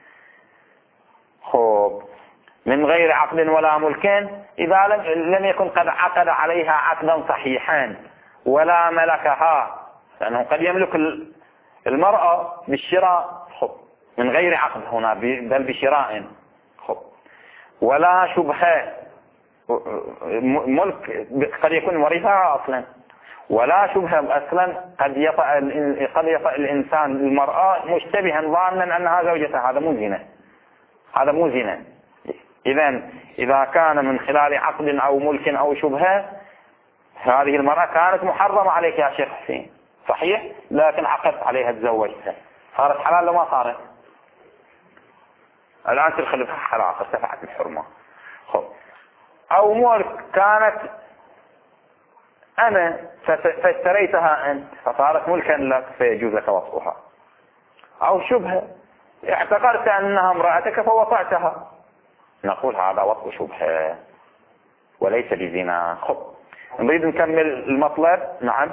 خب. من غير عقد ولا ملك إذا لم, لم يكن قد عقد عليها عقدا صحيحا ولا ملكها، لأنه قد يملك المرأة بالشراء. خب. من غير عقد هنا بل بشراء. خب. ولا شبهة، ملك قد يكون ورثها أصلا، ولا شبهة أصلا قد يطأ قد يطأ الإنسان المرأة مشتبها ظانا أنها زوجته، هذا مو زنا، هذا مو زنا. إذا إذا كان من خلال عقد أو ملك أو شبهة، هذه المرأة كانت محرمة عليك يا شيخ حسين، صحيح، لكن عقدت عليها تزوجتها، صارت حلال لو ما صارت؟ الآن تدخل في حرام، ارتفعت الحرمة. خب. أو ملك كانت أنا فاشتريتها أنت فصارت ملكا لك فيجوز لك وطئها. أو شبهة اعتقدت أنها امرأتك فوطأتها، نقول هذا وطء شبهة وليس بزنا. خب. نريد نكمل المطلب. نعم.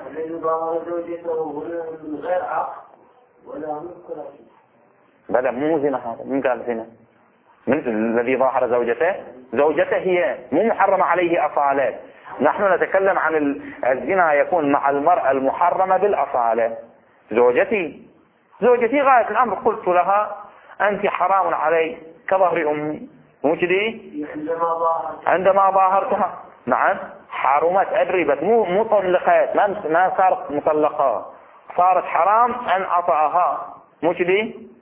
بلى مو زنا، هذا من قال زنا؟ من الذي ظاهر زوجته؟ زوجته هي مو محرمة عليه أصالة. نحن نتكلم عن الزنا يكون مع المرأة المحرمة بالأصالة. زوجتي زوجتي غاية الأمر قلت لها أنت حرام علي كظهر أمي، مو كذي؟ عندما ظاهرتها نعم حرمت أدربت، مو مو طلقت، ما صارت مطلقة، صارت حرام أن أطأها، مو كذي؟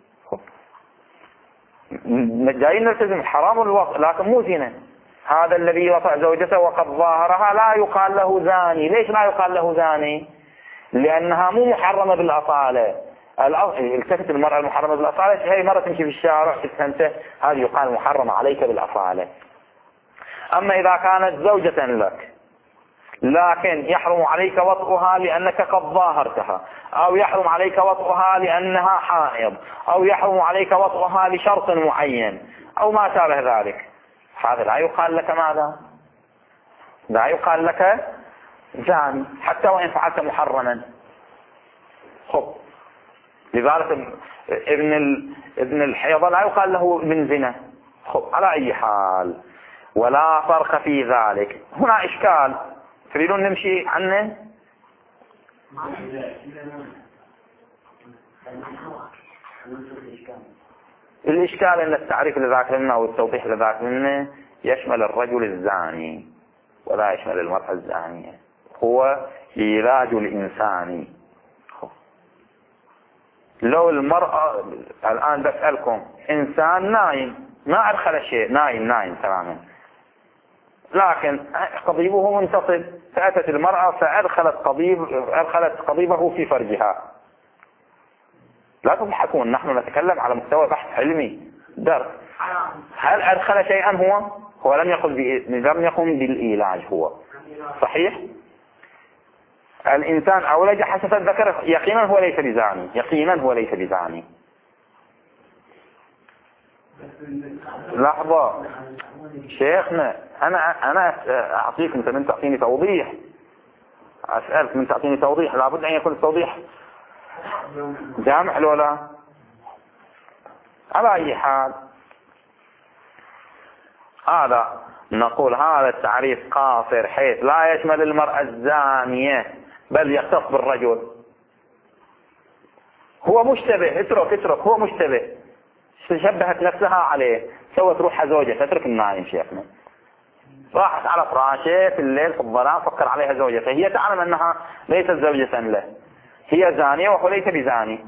جايين نلتزم حرام الوطء لكن مو زنا. هذا الذي وطأ زوجته وقد ظاهرها لا يقال له زاني. ليش لا يقال له زاني؟ لأنها مو محرمة بالأصالة. التفت المرأة المحرمة بالأصالة، هي مرة تمشي في الشارع تتهمته، هذه يقال محرمة عليك بالأصالة. أما إذا كانت زوجة لك لكن يحرم عليك وطئها لأنك قد ظاهرتها، أو يحرم عليك وطئها لأنها حائض، أو يحرم عليك وطئها لشرط معين أو ما شابه ذلك، هذا لا يقال لك ماذا؟ لا يقال لك زاني حتى وإن فعلت محرما. خب. لذلك ابن ابن الحيضة لا يقال له ابن زنا. خب. على أي حال ولا فرق في ذلك. هنا إشكال تريدون نمشي عنه؟ الإشكال أن التعريف اللي ذاكرنا والتوضيح اللي ذاكرنا يشمل الرجل الزاني ولا يشمل المرأة الزانية، هو علاج الإنسان. لو المرأة الآن بسألكم إنسان نايم ما أدخل شيء، نايم نايم تماما، لكن قضيبه منتصب، فأتت المرأة فأدخلت قضيب أدخلت قضيبه في فرجها. لا تضحكون، نحن نتكلم على مستوى بحث علمي درس. هل أدخل شيئا هو؟ هو لم يقم لم يقم بالإيلاج هو صحيح. الإنسان أولج حسب الذكر يقينا هو ليس بزاني، يقينا هو ليس بزاني. لحظة شيخنا، أنا أنا أعطيك، أنت من تعطيني توضيح، أسألك من تعطيني توضيح، لابد أن يكون التوضيح جامع لولا. على أي حال هذا نقول هذا التعريف قاصر حيث لا يشمل المرأة الزانية بل يختص بالرجل. هو مشتبه، اترك اترك هو مشتبه، شبهت نفسها عليه، سوت روحها زوجة، اترك النايم شيخنا، راحت على فراشه في الليل في الظلام فكر عليها زوجته، هي تعلم أنها ليست زوجة له، هي زانية وهو ليس بزاني.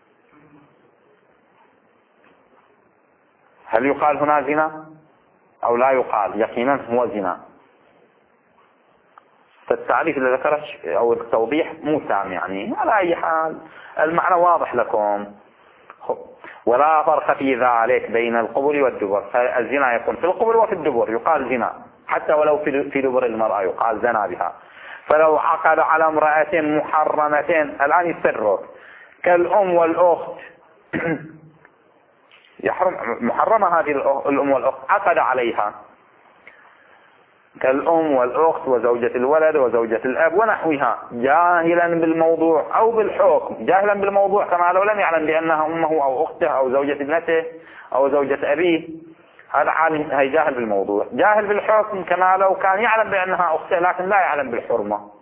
هل يقال هنا زنا أو لا يقال؟ يقينا هو زنا. فالتعريف اللي ذكره أو التوضيح مو تام يعني. على أي حال المعنى واضح لكم. ولا فرق في ذلك بين القبل والدبر، الزنا يكون في القبل وفي الدبر، يقال زنا حتى ولو في دبر المرأة يقال زنا بها. فلو عقد على امرأة محرمة، الآن يسرك، كالأم والأخت يحرم محرمة هذه الأم والأخت، عقد عليها كالأم والأخت وزوجة الولد وزوجة الأب ونحوها، جاهلا بالموضوع أو بالحكم. جاهلا بالموضوع كما لو لم يعلم بأنها أمه أو أخته أو زوجة ابنته أو زوجة أبيه، هذا عالم، هي جاهل بالموضوع. جاهل بالحكم كما لو كان يعلم بأنها أخته لكن لا يعلم بالحرمة،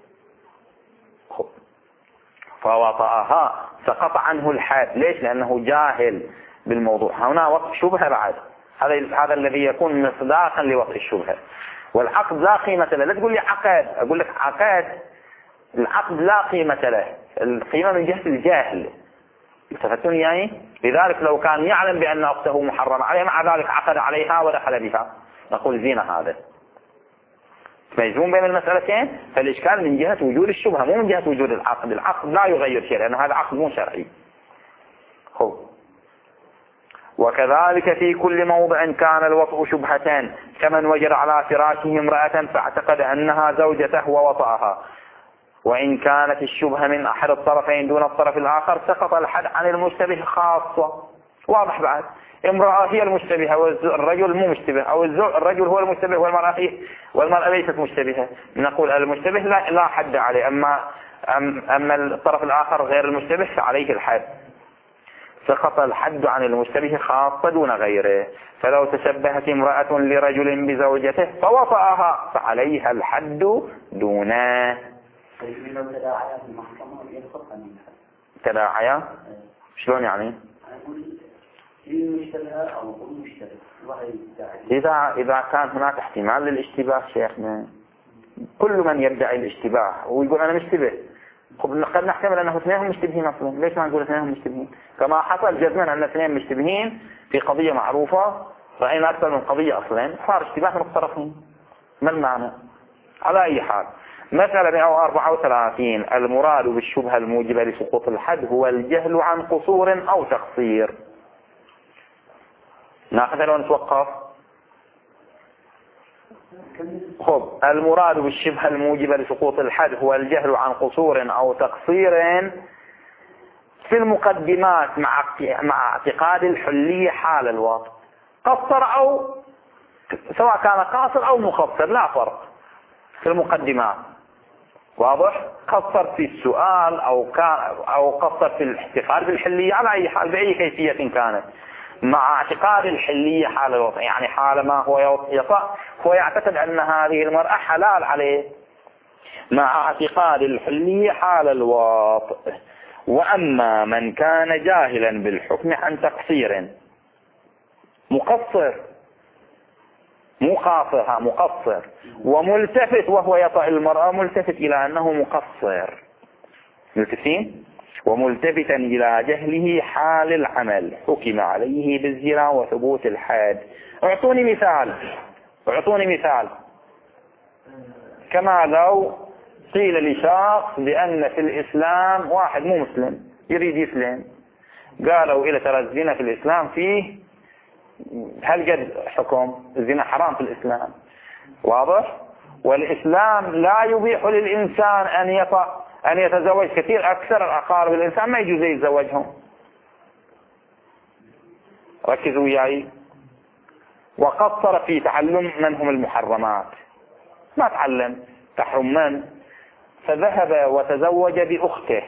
فوطأها سقط عنه الحد. ليش؟ لأنه جاهل بالموضوع. هنا وطء شبهة بعد، هذا هذا الذي يكون مصداقا لوطء الشبهة. والعقد لا قيمة له. لا تقول لي عقد، أقول لك عقد، العقد لا قيمة له، القيمة من جهة الجاهل. التفتون يعني؟ لذلك لو كان يعلم بأن أخته محرمة عليه مع ذلك عقد عليها ودخل بها، نقول زنا. هذا ميزون بين المسألتين. فالإشكال من جهة وجود الشبهة مو من جهة وجود العقد. العقد لا يغير شيء لأن هذا عقد مو شرعي. هو وكذلك في كل موضع كان الوطء شبهتان، كمن وجد على فراشه امرأة فاعتقد أنها زوجته ووطأها، وإن كانت الشبهة من أحد الطرفين دون الطرف الآخر سقط الحد عن المشتبه خاصة. واضح بعد؟ امرأة هي المشتبهة والرجل مو مشتبه، أو الرجل هو المشتبه والمرأة هي والمرأة ليست مشتبهة، نقول المشتبه لا, لا حد عليه، أما, أما الطرف الآخر غير المشتبه فعليه الحد. سقط الحد عن المشتبه خاصة دون غيره. فلو تشبهت امرأة لرجل بزوجته فوطأها فعليها الحد دونه. تداعيا شلون يعني؟ إذا إذا كان هناك احتمال للاشتباه شيخنا، كل من يدعي الاشتباه ويقول أنا مشتبه، قد نحتمل أنه اثنين مشتبهين أصلا، ليش ما نقول اثنين مشتبهين؟ كما حصل جزما أن اثنين مشتبهين في قضية معروفة، رأينا أكثر من قضية أصلا، صار اشتباه من الطرفين. ما المعنى؟ على أي حال مثلا مئة وأربعة وثلاثين المراد بالشبهة الموجبة لسقوط الحد هو الجهل عن قصور أو تقصير. ناخذ لو نتوقف. خب المراد بالشبهة الموجبة لسقوط الحد هو الجهل عن قصور أو تقصير في المقدمات مع مع اعتقاد الحلية حال الوطء، قصر أو سواء كان قاصر أو مقصر لا فرق في المقدمات. واضح؟ قصر في السؤال أو كان أو قصر في الاحتفال بالحلية، على أي حال بأي كيفية كانت، مع اعتقاد الحلية حال الوطء، يعني حال ما هو يطأ هو يعتقد أن هذه المرأة حلال عليه، مع اعتقاد الحلية حال الوطء. وأما من كان جاهلا بالحكم عن تقصير، مقصر مو قاصرها مقصر، وملتفت وهو يطأ المرأة ملتفت إلى أنه مقصر، ملتفين وملتفتا إلى جهله حال العمل حكم عليه بالزنا وثبوت الحد. اعطوني مثال اعطوني مثال كما لو قيل لشخص بأن في الإسلام واحد مو مسلم يريد يسلم، قالوا إلى ترى الزنا في الإسلام فيه هل قد حكم الزنا حرام في الإسلام، واضح؟ والإسلام لا يبيح للإنسان أن يطأ أن يتزوج كثير. أكثر الأقارب الإنسان ما يجوز يتزوجهم. ركزوا وياي. وقصر في تعلم من هم المحرمات، ما تعلم تحرم من، فذهب وتزوج بأخته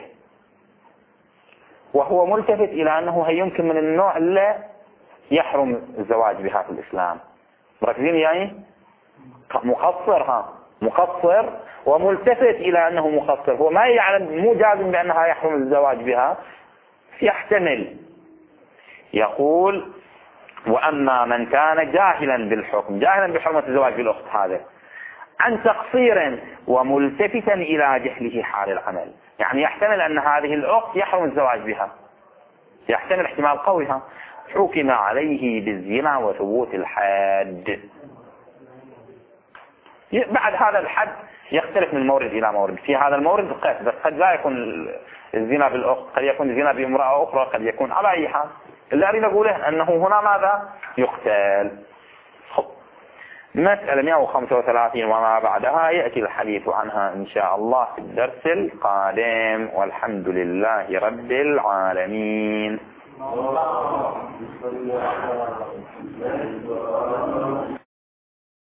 وهو ملتفت إلى أنه هي يمكن من النوع اللي يحرم الزواج بها في الإسلام. مركزين يعني مقصر، ها مقصر وملتفت إلى أنه مقصر، هو ما يعلم مو جازم بأنها يحرم الزواج بها، يحتمل. يقول وأما من كان جاهلا بالحكم، جاهلا بحرمة الزواج بالأخت هذا عن تقصير وملتفتا إلى جهله حال العمل، يعني يحتمل أن هذه الأخت يحرم الزواج بها، يحتمل احتمال قويها، حكم عليه بالزنا وثبوت الحد. بعد هذا الحد يختلف من مورد إلى مورد، في هذا المورد قيد، بس قد لا يكون الزنا بالأخت، قد يكون الزنا بامرأة أخرى، قد يكون على أي حال. اللي أريد أقوله أنه هنا ماذا يقتل. مسألة مئة وخمسة وثلاثين وما بعدها يأتي الحديث عنها إن شاء الله في الدرس القادم، والحمد لله رب العالمين.